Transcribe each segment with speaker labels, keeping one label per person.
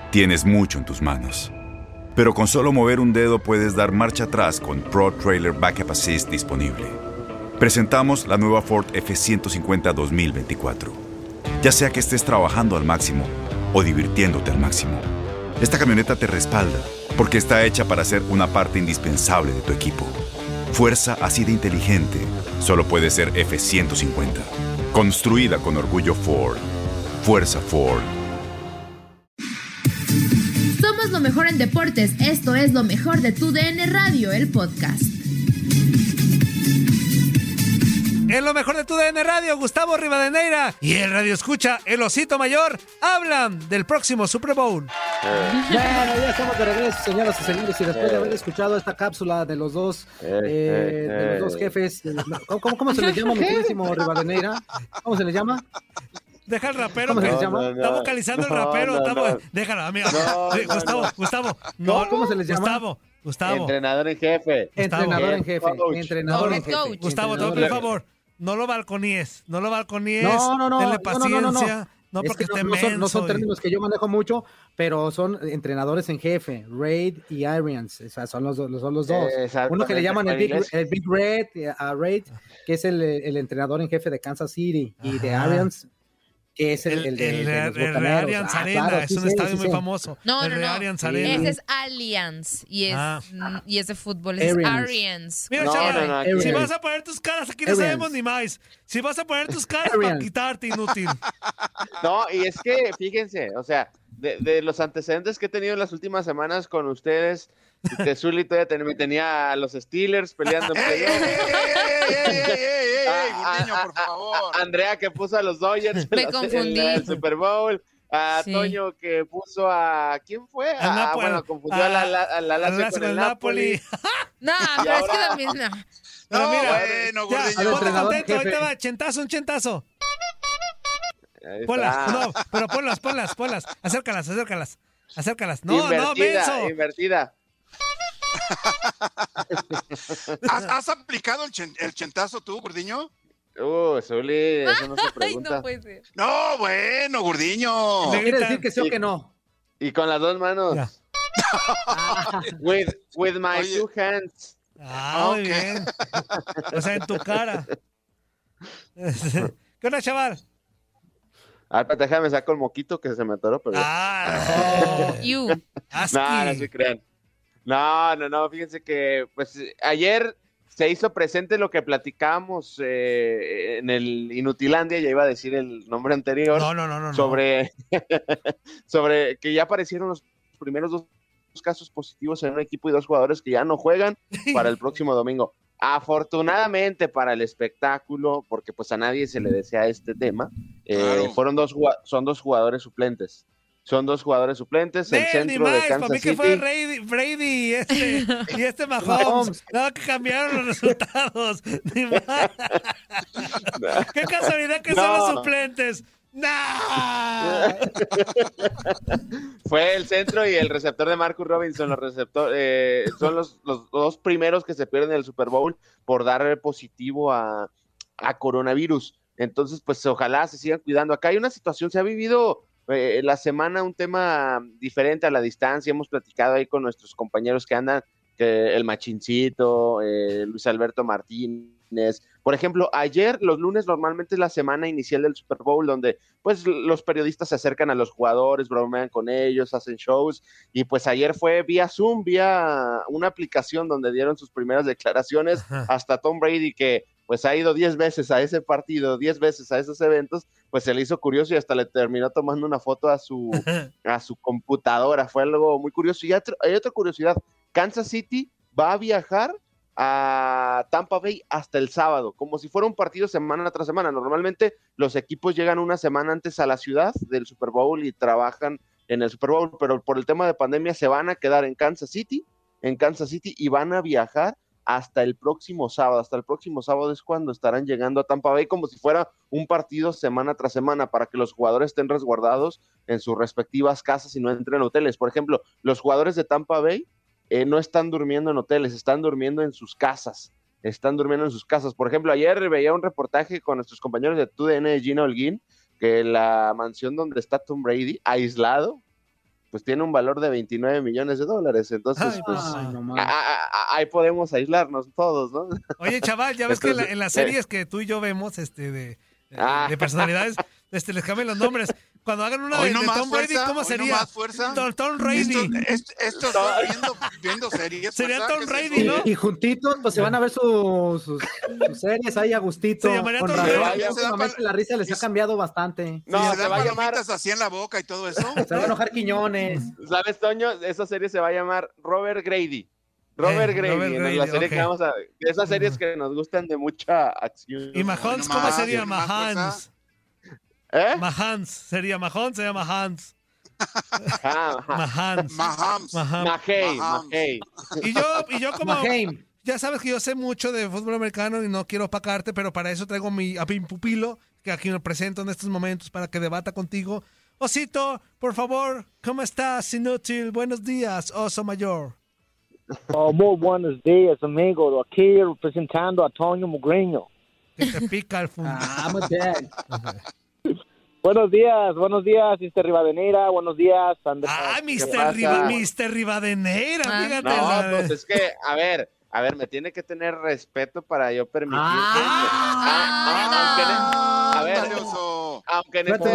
Speaker 1: Tienes mucho en tus manos. Pero con solo mover un dedo puedes dar marcha atrás con Pro Trailer Backup Assist disponible. Presentamos la nueva Ford F-150 2024. Ya sea que estés trabajando al máximo o divirtiéndote al máximo, esta camioneta te respalda porque está hecha para ser una parte indispensable de tu equipo. Fuerza así de inteligente solo puede ser F-150. Construida con orgullo Ford. Fuerza Ford.
Speaker 2: Somos lo mejor en deportes. Esto es lo mejor de tu DN Radio, el podcast.
Speaker 3: En lo mejor de tu DN Radio, Gustavo Rivadeneira y el Radio Escucha, el Osito Mayor, hablan del próximo Super Bowl.
Speaker 4: Bueno, ya estamos de regreso, señoras y señores, y después de haber escuchado esta cápsula de los dos jefes, ¿cómo se les llama, mi queridísimo Rivadeneira? ¿Cómo se les llama?
Speaker 3: Deja el rapero.
Speaker 4: ¿Cómo se les llama?
Speaker 3: Está vocalizando el rapero. Déjalo, amigo. Gustavo. No,
Speaker 4: ¿cómo se les llama?
Speaker 5: Gustavo. Entrenador en jefe.
Speaker 4: Entrenador en jefe.
Speaker 3: Gustavo, te pido por favor. No lo balconíes.
Speaker 4: No.
Speaker 3: Denle paciencia. No, porque
Speaker 4: no son términos que yo manejo mucho, pero son entrenadores en jefe, Raid y Arians, o sea, son los dos. Uno que le llaman el Big Red, a Raid, que es el entrenador en jefe de Kansas City, y de Arians, que es el de
Speaker 3: Allianz Arena, claro, es un estadio muy famoso.
Speaker 6: No.
Speaker 3: Allianz Arena.
Speaker 6: Ese es Allianz y es de fútbol, es Arians.
Speaker 3: Mira, chaval, si vas a poner tus caras, aquí no sabemos ni más. Si vas a poner tus caras para quitarte, inútil.
Speaker 5: No, y es que, fíjense, o sea, de los antecedentes que he tenido en las últimas semanas con ustedes, Zuli todavía me tenía a los Steelers peleando en playoff.
Speaker 7: Gurdiño, por favor.
Speaker 5: Andrea que puso a los Dodgers
Speaker 6: en
Speaker 5: el Super Bowl. A Toño que puso a... ¿Quién fue? Confundió a la Lazio con el Napoli.
Speaker 6: No, pero es que también no.
Speaker 3: Pero mira,
Speaker 7: bueno, Gurdiño.
Speaker 3: Ponte contento, ahorita va, un chentazo. Pero ponlas. Acércalas. No, menso.
Speaker 5: Invertida.
Speaker 7: ¿Has aplicado el chentazo tú, Gurdiño?
Speaker 5: Zuli, eso no se pregunta.
Speaker 6: No puede ser.
Speaker 7: No, bueno, Gurdiño.
Speaker 4: ¿Quiere decir que sí o que no?
Speaker 5: Y con las dos manos. With my two hands.
Speaker 3: Muy bien. O sea, en tu cara. ¿Qué onda, chaval?
Speaker 5: Déjame saco el moquito que se me atoró, pero... No se crean. No, fíjense que pues ayer se hizo presente lo que platicábamos en el Inutilandia, ya iba a decir el nombre anterior.
Speaker 3: No.
Speaker 5: Sobre que ya aparecieron los primeros dos casos positivos en un equipo y dos jugadores que ya no juegan para el próximo domingo. Afortunadamente para el espectáculo, porque pues a nadie se le desea este tema, son dos jugadores suplentes. El centro de Kansas
Speaker 3: para mí que
Speaker 5: City.
Speaker 3: fue Brady y este Mahomes. No, que cambiaron los resultados. Qué casualidad que son los suplentes. ¡No!
Speaker 5: Fue el centro y el receptor de Marcus Robinson. Son los dos primeros que se pierden en el Super Bowl por dar positivo a coronavirus. Entonces, pues ojalá se sigan cuidando. Acá hay una situación, se ha vivido la semana un tema diferente a la distancia. Hemos platicado ahí con nuestros compañeros que andan, el Machincito, Luis Alberto Martínez. Por ejemplo, ayer, los lunes, normalmente es la semana inicial del Super Bowl, donde pues los periodistas se acercan a los jugadores, bromean con ellos, hacen shows, y pues ayer fue vía Zoom, vía una aplicación donde dieron sus primeras declaraciones. Hasta Tom Brady, que pues ha ido 10 veces a ese partido, 10 veces a esos eventos, pues se le hizo curioso y hasta le terminó tomando una foto a su computadora. Fue algo muy curioso. Y hay otra curiosidad, Kansas City va a viajar a Tampa Bay hasta el sábado, como si fuera un partido semana tras semana. Normalmente los equipos llegan una semana antes a la ciudad del Super Bowl y trabajan en el Super Bowl, pero por el tema de pandemia se van a quedar en Kansas City y van a viajar hasta el próximo sábado. Hasta el próximo sábado es cuando estarán llegando a Tampa Bay, como si fuera un partido semana tras semana, para que los jugadores estén resguardados en sus respectivas casas y no entren a hoteles. Por ejemplo, los jugadores de Tampa Bay no están durmiendo en hoteles, están durmiendo en sus casas. Por ejemplo, ayer veía un reportaje con nuestros compañeros de TUDN, Gina Holguín, que la mansión donde está Tom Brady, aislado, pues tiene un valor de $29 millones. Entonces, ahí podemos aislarnos todos, ¿no?
Speaker 3: Oye, chaval, ya ves que en las series que tú y yo vemos, de personalidades, les cambian los nombres. Cuando hagan una de Tom Brady, ¿cómo sería? Tom Brady.
Speaker 7: Esto viendo series.
Speaker 3: Sería Tom Brady, ¿no?
Speaker 4: Y juntitos, pues se van a ver sus series ahí a gustito.
Speaker 3: Se llamaría Tom Brady.
Speaker 4: La risa les ha cambiado bastante.
Speaker 5: No, se va a llamar
Speaker 7: así en la boca y todo eso.
Speaker 4: Se va a enojar Quiñones.
Speaker 5: ¿Sabes, Toño? Esa serie se va a llamar Robert Grady. Robert Grady, la serie que vamos a... Esas series que nos gustan de mucha acción.
Speaker 3: ¿Y Mahomes cómo sería? Mahomes. Mahomes sería Mahomes, se llama Hans.
Speaker 5: Mahey.
Speaker 3: Y yo como ya sabes que yo sé mucho de fútbol americano y no quiero opacarte, pero para eso traigo a mi pupilo que aquí me presento en estos momentos para que debata contigo. Osito, por favor, ¿cómo estás, inútil? Buenos días, oso mayor.
Speaker 8: Muy buenos días, amigo. Aquí representando a Toño Mugreño.
Speaker 3: Que te pica el fondo.
Speaker 8: Buenos días, Mr. Rivadeneira, buenos días.
Speaker 3: Mr. Rivadeneira, fíjate.
Speaker 5: No, pues es que, a ver, me tiene que tener respeto para yo permitir. Aunque en este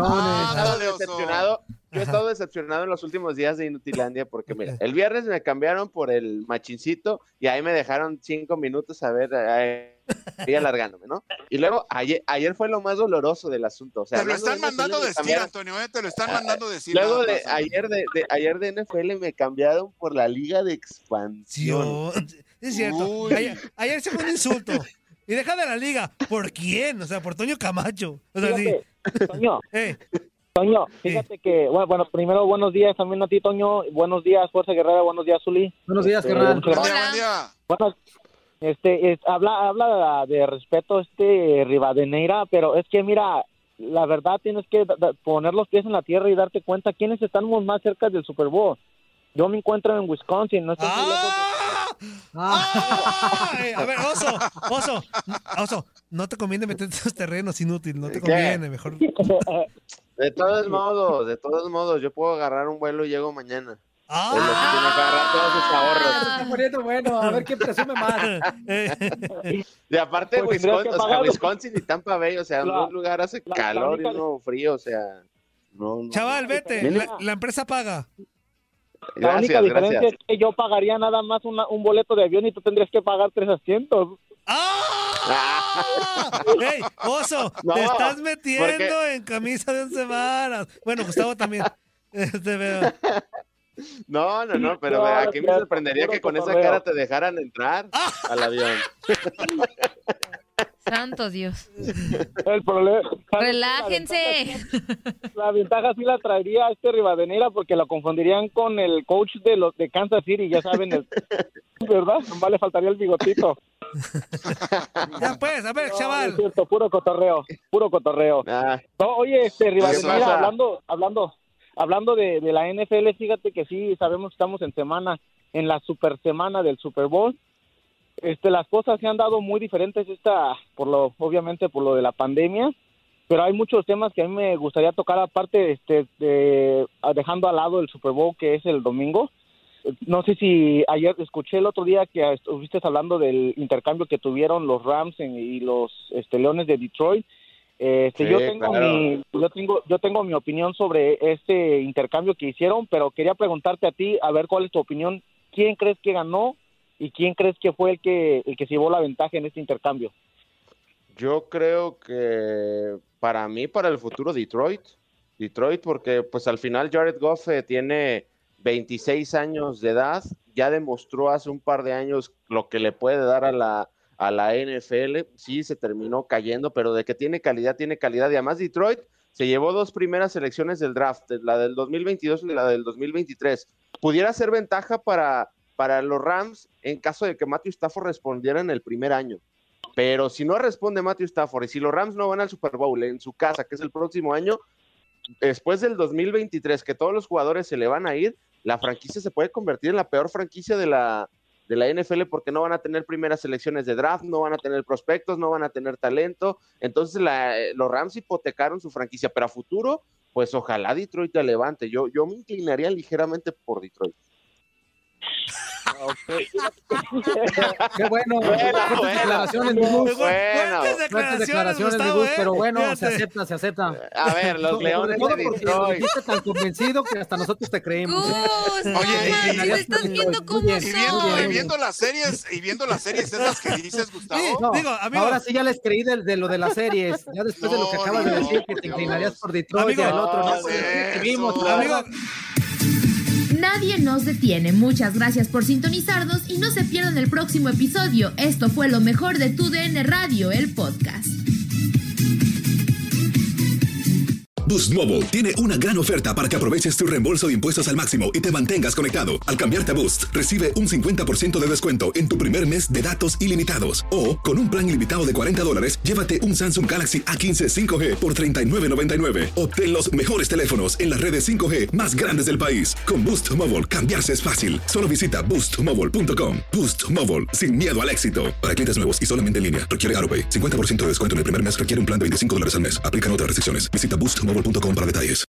Speaker 5: yo he estado decepcionado en los últimos días de Inutilandia porque, mira, el viernes me cambiaron por el machincito y ahí me dejaron 5 minutos a ver, ahí alargándome, ¿no? Y luego, ayer fue lo más doloroso del asunto. O sea,
Speaker 7: te lo están mandando decir, Antonio, te lo están mandando decir.
Speaker 5: Luego ayer de NFL me cambiaron por la Liga de Expansión.
Speaker 3: Es cierto. Ayer se fue un insulto. Y deja de la liga. ¿Por quién? O sea, por Toño Camacho. O sea,
Speaker 8: fíjate, sí. Toño, fíjate que, bueno, primero buenos días también a ti, Toño. Buenos días, Fuerza Guerrera. Buenos días, Zuli.
Speaker 4: Buenos días, carnal.
Speaker 8: Bueno, habla de respeto Rivadeneira, pero es que mira, la verdad tienes que poner los pies en la tierra y darte cuenta quiénes estamos más cerca del Super Bowl. Yo me encuentro en Wisconsin, no estoy muy lejos.
Speaker 3: A ver, oso, no te conviene meterte en esos terrenos inútiles, no te conviene, mejor.
Speaker 5: De todos modos, yo puedo agarrar un vuelo y llego mañana. Tiene que agarrar todos sus ahorros.
Speaker 4: Se está poniendo bueno, a ver quién presume más.
Speaker 5: Y aparte, pues Wisconsin y Tampa Bay, o sea, en un lugar hace calor y uno frío, o sea, no.
Speaker 3: Chaval, vete, la empresa paga.
Speaker 8: La única diferencia es que yo pagaría nada más un boleto de avión y tú tendrías que pagar 3 asientos.
Speaker 3: ¡Ey, oso! No, te estás metiendo en camisa de 11 varas. Bueno, Gustavo también.
Speaker 5: No, pero aquí me sorprendería que con esa cara te dejaran entrar al avión.
Speaker 6: Santo Dios.
Speaker 8: El problema.
Speaker 6: Relájense.
Speaker 8: La ventaja sí la traería Rivadeneira porque la confundirían con el coach de Kansas City, ya saben, ¿verdad? Nomás le faltaría el bigotito.
Speaker 3: Ya pues, a ver, chaval.
Speaker 8: Es cierto, puro cotorreo. No, oye, Rivadeneira, hablando de la NFL, fíjate que sí, sabemos que estamos en la super semana del Super Bowl. Las cosas se han dado muy diferentes obviamente por lo de la pandemia, pero hay muchos temas que a mí me gustaría tocar aparte dejando al lado el Super Bowl que es el domingo. No sé si ayer escuché el otro día que estuviste hablando del intercambio que tuvieron los Rams y los Leones de Detroit. Sí, yo tengo mi opinión sobre este intercambio que hicieron, pero quería preguntarte a ti a ver cuál es tu opinión. ¿Quién crees que ganó? ¿Y quién crees que fue el que se llevó la ventaja en este intercambio?
Speaker 5: Yo creo que para el futuro Detroit, porque pues al final Jared Goff tiene 26 años de edad, ya demostró hace un par de años lo que le puede dar a la NFL, sí se terminó cayendo, pero de que tiene calidad, y además Detroit se llevó 2 primeras selecciones del draft, la del 2022 y la del 2023. Pudiera ser ventaja para los Rams en caso de que Matthew Stafford respondiera en el primer año. Pero si no responde Matthew Stafford y si los Rams no van al Super Bowl en su casa, que es el próximo año, después del 2023, que todos los jugadores se le van a ir, la franquicia se puede convertir en la peor franquicia de la NFL porque no van a tener primeras selecciones de draft, no van a tener prospectos, no van a tener talento. Entonces los Rams hipotecaron su franquicia, pero a futuro pues ojalá Detroit te levante. Yo me inclinaría ligeramente por Detroit.
Speaker 4: Okay. Qué bueno. Declaraciones, buenas declaraciones, pero bueno, fíjate. se acepta.
Speaker 5: A ver, los Leones de Detroit.
Speaker 4: Dijiste tan convencido que hasta nosotros te creímos.
Speaker 6: Oye, estás viendo cómo son.
Speaker 7: Y viendo las series esas que dices, Gustavo.
Speaker 4: No, digo, amigo, ahora sí ya les creí de lo de las series. Ya después de lo que acabas de decir, que te inclinarías por Detroit, amigo, y el otro no. Vimos, amigo.
Speaker 2: Nadie nos detiene. Muchas gracias por sintonizarnos y no se pierdan el próximo episodio. Esto fue lo mejor de tu DN Radio, el podcast.
Speaker 9: Boost Mobile tiene una gran oferta para que aproveches tu reembolso de impuestos al máximo y te mantengas conectado. Al cambiarte a Boost, recibe un 50% de descuento en tu primer mes de datos ilimitados. O, con un plan ilimitado de $40, llévate un Samsung Galaxy A15 5G por $39.99. Obtén los mejores teléfonos en las redes 5G más grandes del país. Con Boost Mobile, cambiarse es fácil. Solo visita boostmobile.com. Boost Mobile, sin miedo al éxito. Para clientes nuevos y solamente en línea, requiere AroPay. 50% de descuento en el primer mes requiere un plan de $25 al mes. Aplican otras restricciones. Visita boostmobile.com para detalles.